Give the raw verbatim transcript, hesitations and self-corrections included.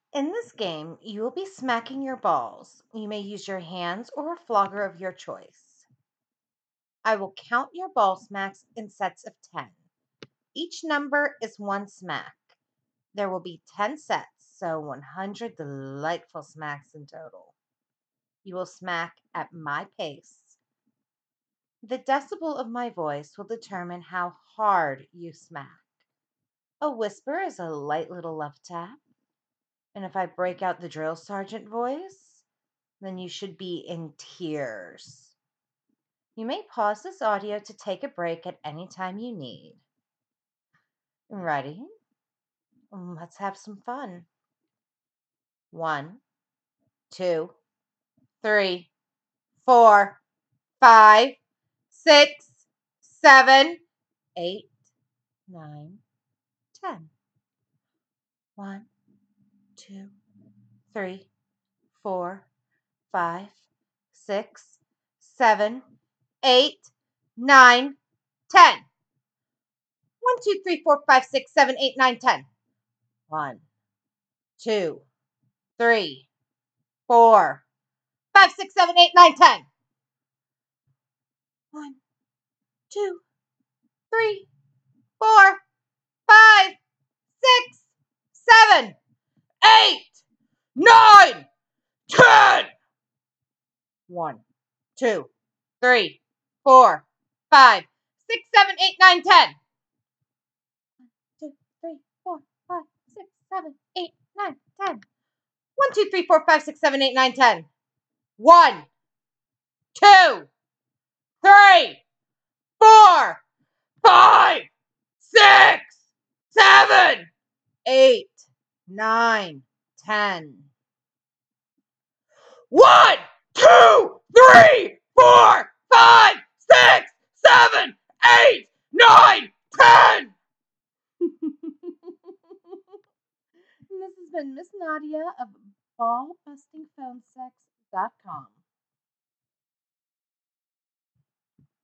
In this game, you will be smacking your balls. You may use your hands or a flogger of your choice. I will count your ball smacks in sets of ten. Each number is one smack. There will be ten sets, so one hundred delightful smacks in total. You will smack at my pace. The decibel of my voice will determine how hard you smack. A whisper is a light little love tap. And if I break out the drill sergeant voice, then you should be in tears. You may pause this audio to take a break at any time you need. Ready? Mm, Let's have some fun. One, two, three, four, five, six, seven, eight, nine, ten. One, two, three, four, five, six, seven, eight, nine, ten. One, two, three, four, five, six, seven, eight, nine, ten. One, two, three, four, five, six, seven, eight, nine, ten. One, two, three, four, five, six, seven, eight, nine, ten. One, two, three, four, five, six, seven, eight, nine, ten. Two, three, four, five, six, seven, eight, nine, ten. One, two, three, four, five, six, seven, eight, nine, ten. One, two, three, four, five, six, seven, eight, nine, ten. One, two, three, four, five, six, seven, eight, nine, ten. This has been Miss Nadia of ball busting phone sex dot com.